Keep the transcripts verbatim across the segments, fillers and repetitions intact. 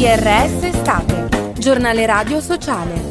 R S Estate, giornale radio sociale.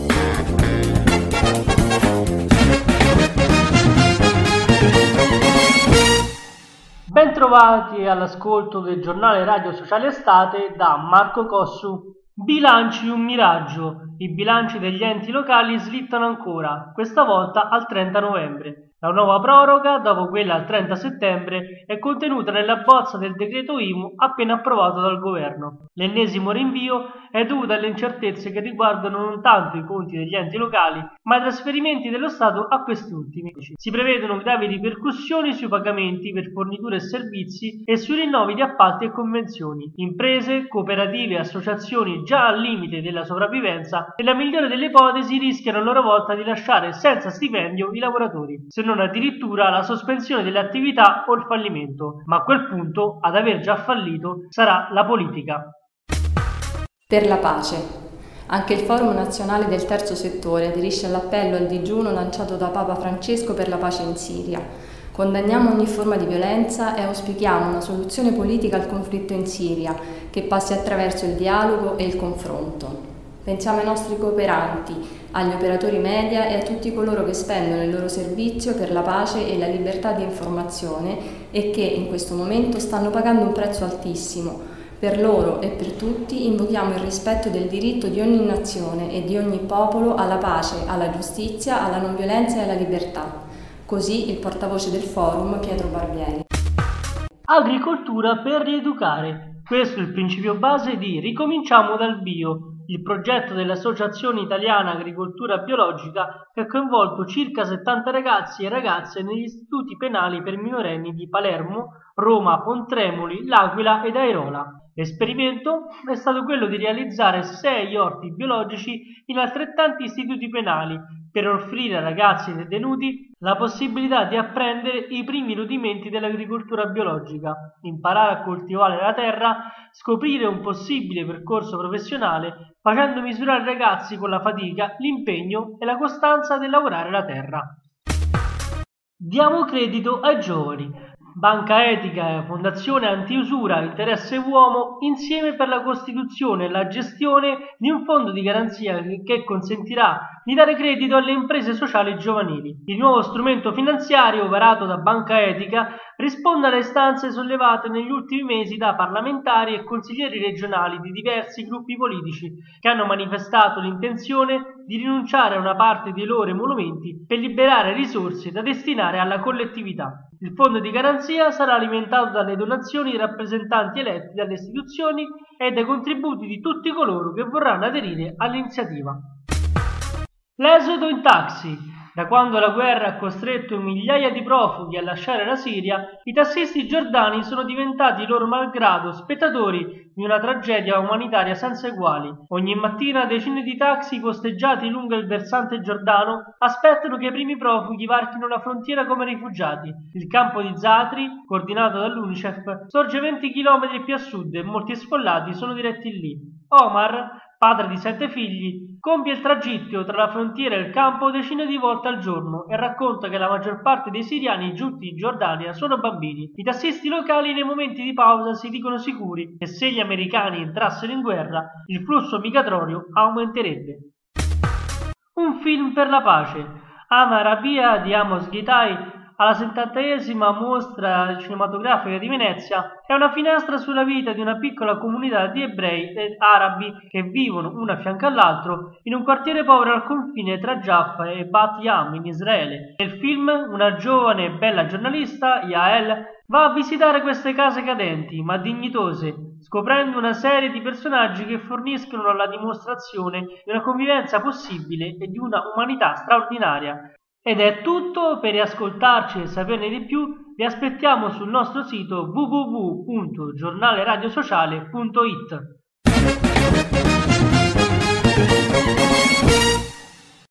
Bentrovati all'ascolto del giornale radio sociale Estate da Marco Cossu. Bilanci un miraggio. I bilanci degli enti locali slittano ancora, questa volta al trenta novembre. La nuova proroga, dopo quella al trenta settembre, è contenuta nella bozza del decreto I M U appena approvato dal governo. L'ennesimo rinvio è dovuto alle incertezze che riguardano non tanto i conti degli enti locali, ma i trasferimenti dello Stato a questi ultimi. Si prevedono gravi ripercussioni sui pagamenti per forniture e servizi e sui rinnovi di appalti e convenzioni. Imprese, cooperative e associazioni già al limite della sopravvivenza, nella migliore delle ipotesi rischiano a loro volta di lasciare senza stipendio i lavoratori, se non addirittura la sospensione delle attività o il fallimento, ma a quel punto ad aver già fallito sarà la politica. Per la pace. Anche il Forum Nazionale del Terzo Settore aderisce all'appello al digiuno lanciato da Papa Francesco per la pace in Siria. Condanniamo ogni forma di violenza e auspichiamo una soluzione politica al conflitto in Siria che passi attraverso il dialogo e il confronto. Pensiamo ai nostri cooperanti, agli operatori media e a tutti coloro che spendono il loro servizio per la pace e la libertà di informazione e che in questo momento stanno pagando un prezzo altissimo. Per loro e per tutti invochiamo il rispetto del diritto di ogni nazione e di ogni popolo alla pace, alla giustizia, alla non violenza e alla libertà. Così il portavoce del forum, Pietro Barbieri. Agricoltura per rieducare. Questo è il principio base di Ricominciamo dal Bio, il progetto dell'Associazione Italiana Agricoltura Biologica che ha coinvolto circa settanta ragazzi e ragazze negli istituti penali per minorenni di Palermo, Roma, Pontremoli, L'Aquila ed Airola. L'esperimento è stato quello di realizzare sei orti biologici in altrettanti istituti penali per offrire a ragazzi e detenuti la possibilità di apprendere i primi rudimenti dell'agricoltura biologica, imparare a coltivare la terra, scoprire un possibile percorso professionale, facendo misurare ai ragazzi con la fatica, l'impegno e la costanza del lavorare la terra. Diamo credito ai giovani. Banca Etica, Fondazione Antiusura, Interesse Uomo, insieme per la costituzione e la gestione di un fondo di garanzia che consentirà di dare credito alle imprese sociali giovanili. Il nuovo strumento finanziario varato da Banca Etica risponde alle istanze sollevate negli ultimi mesi da parlamentari e consiglieri regionali di diversi gruppi politici che hanno manifestato l'intenzione di rinunciare a una parte dei loro emolumenti per liberare risorse da destinare alla collettività. Il fondo di garanzia sarà alimentato dalle donazioni di rappresentanti eletti dalle istituzioni e dai contributi di tutti coloro che vorranno aderire all'iniziativa. L'esodo in taxi. Da quando la guerra ha costretto migliaia di profughi a lasciare la Siria, i tassisti giordani sono diventati loro malgrado spettatori di una tragedia umanitaria senza eguali. Ogni mattina decine di taxi posteggiati lungo il versante giordano aspettano che i primi profughi varchino la frontiera come rifugiati. Il campo di Zatri, coordinato dall'UNICEF, sorge venti chilometri più a sud e molti sfollati sono diretti lì. Omar, padre di sette figli, compie il tragitto tra la frontiera e il campo decine di volte al giorno e racconta che la maggior parte dei siriani giunti in Giordania sono bambini. I tassisti locali nei momenti di pausa si dicono sicuri che se gli americani entrassero in guerra il flusso migratorio aumenterebbe. Un film per la pace. Ama Rabia di Amos Ghitai, alla settantaesima mostra cinematografica di Venezia, è una finestra sulla vita di una piccola comunità di ebrei e arabi che vivono uno a fianco all'altro in un quartiere povero al confine tra Jaffa e Bat Yam in Israele. Nel film una giovane e bella giornalista, Yael, va a visitare queste case cadenti ma dignitose, scoprendo una serie di personaggi che forniscono la dimostrazione di una convivenza possibile e di una umanità straordinaria. Ed è tutto. Per riascoltarci e saperne di più vi aspettiamo sul nostro sito w w w punto giornale radio sociale punto it.